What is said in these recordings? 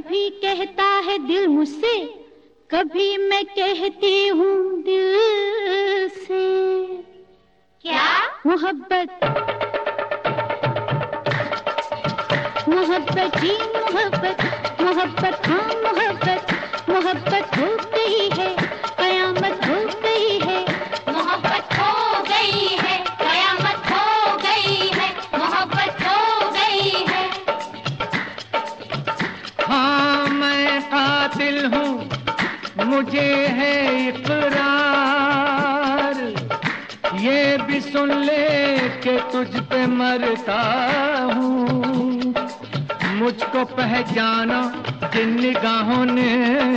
कभी कहता है दिल मुझसे, कभी मैं कहती हूँ दिल से। क्या? मोहब्बत मोहब्बत ही मोहब्बत, मोहब्बत हाँ मोहब्बत, मोहब्बत हो गई है, कयामत हो गई है। मोहब्बत हो गई है, कयामत हो गई है, मोहब्बत हो गई है। हाँ मैं कातिल हूँ, मुझे है इकरार, ये भी सुन ले कि तुझ पे मरता हूँ। मुझको पहचाना जिन निगाहों ने,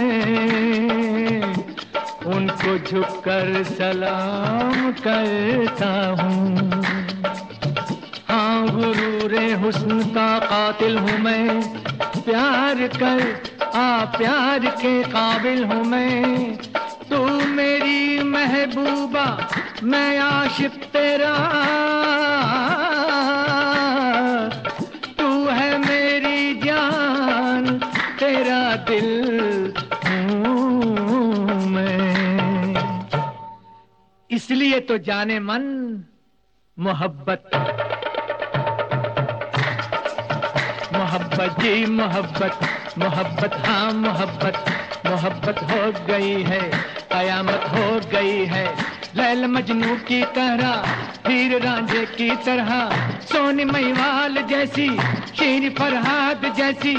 उनको झुककर सलाम करता हूँ। हाँ गुरूरे हुस्न का कातिल हूँ मैं, प्यार कर प्यार के काबिल हूँ मैं। तू मेरी महबूबा, मैं आशिक तेरा, तू है मेरी जान, तेरा दिल हूँ मैं। इसलिए तो जाने मन मोहब्बत, मोहब्बत जी मोहब्बत, मोहब्बत हाँ मोहब्बत, मोहब्बत हो गई है, कयामत हो गई है। लैल मजनू की तरह, हीर रांझे की तरह, सोनी महिवाल जैसी, शीर फरहाद जैसी,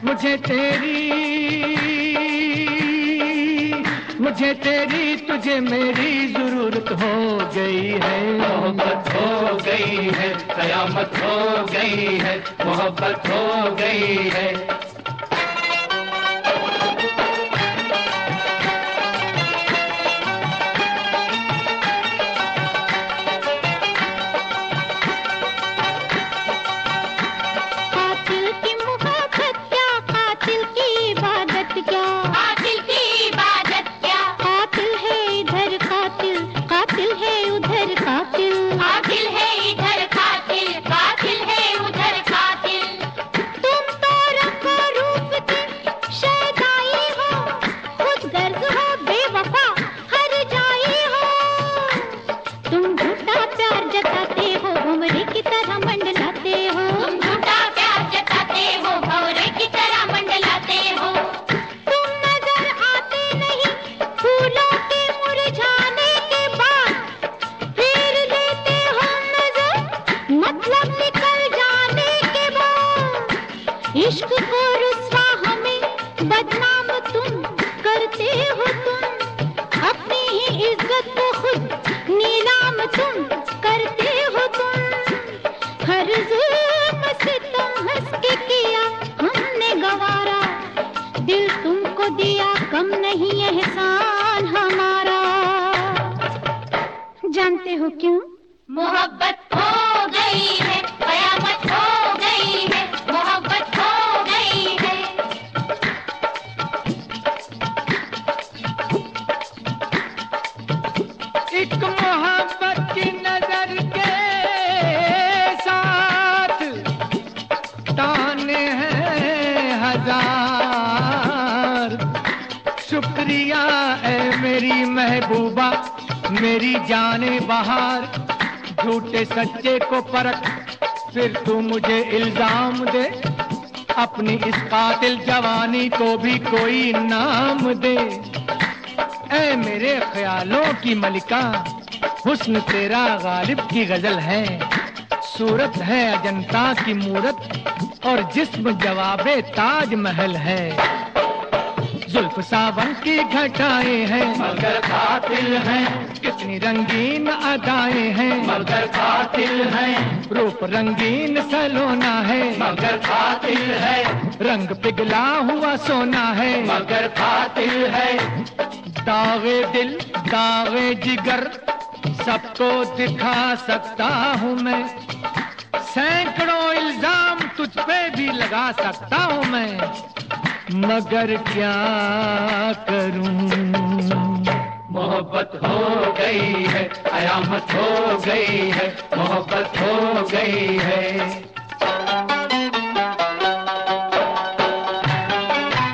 मुझे तेरी तुझे मेरी जरूरत हो गई है। मोहब्बत हो गई है, कयामत हो गई है, मोहब्बत हो गई है। इश्क को रुस्वा हमें बदनाम तुम करते हो, तुम अपनी ही इज्जत को खुद नीलाम तुम करते हो। तुम हर जुल्म से तुम हंस के किया हमने गवारा, दिल तुमको दिया कम नहीं एहसान हमारा। जानते हो क्यों? मोहब्बत हो गई है, कयामत हो गई है, मोहब्बत हो गई है। एक मोहब्बत की नजर के साथ ताने हैं हजार। शुक्रिया है मेरी महबूबा, मेरी जाने बहार। झूठे सच्चे को परख, फिर तू मुझे इल्जाम दे। अपनी इस कातिल जवानी को भी कोई नाम दे। ऐ मेरे ख्यालों की मलिका, हुस्न तेरा गालिब की गजल है। सूरत है अजंता की मूरत और जिस्म जवाबे ताज महल है। जुल्फ सावन की घटाएं हैं मगर कातिल हैं। कितनी रंगीन अदाएं हैं मगर कातिल हैं। रूप रंगीन सलोना है मगर कातिल है। रंग पिघला हुआ सोना है मगर कातिल है। दागे दिल दागे जिगर सबको दिखा सकता हूँ मैं। सैकड़ों इल्जाम तुझ पे भी लगा सकता हूँ मैं, मगर क्या करूं। मोहब्बत हो गई है, कयामत हो गई है, मोहब्बत हो गई है।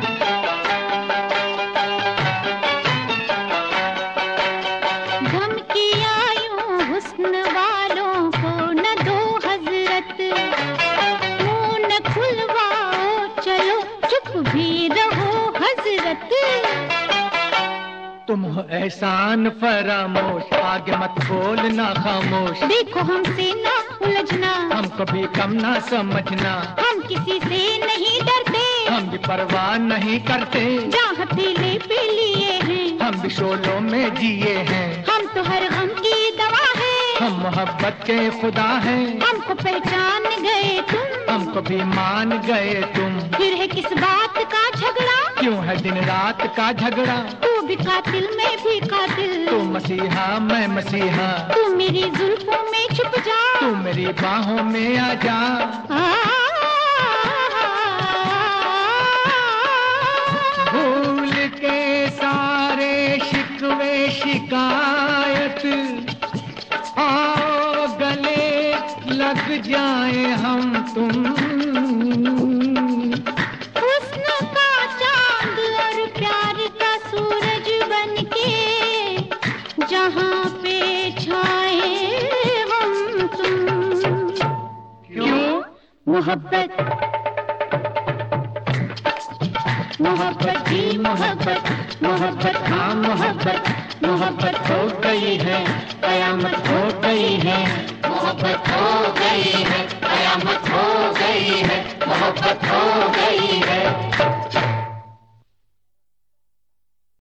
तुम हो एहसान फरामोश, आगे मत बोलना खामोश। देखो हमसे ना उलझना, हमको भी कम ना समझना। हम किसी से नहीं डरते, हम भी परवाह नहीं करते। जहाँ हथेली पे लिए हैं, हम भी शोलों में जिए हैं। हम तो हर गम की दवा है, हम मोहब्बत के खुदा हैं। हमको पहचान गए तुम, हमको भी मान गए तुम। फिर है किस बात का झगड़ा, क्यों है दिन रात का झगड़ा। तू भी कातिल मैं भी कातिल, तू मसीहा मैं मसीहा। तू मेरी जुल्फों में छुप जा, तू मेरी बाहों में आ जा। भूल के सारे शिकवे शिकायत, आओ गले लग जाए हम तुम। हुस्न का चांद और प्यार का सूरज बनके, जहाँ पे छाए हम तुम। क्यों? मोहब्बत मोहब्बत ही मोहब्बत, मोहब्बत हाँ मोहब्बत, मोहब्बत हो गई है कयामत हो गई है, मोहब्बत हो गई है कयामत हो गई है, मोहब्बत हो गई है।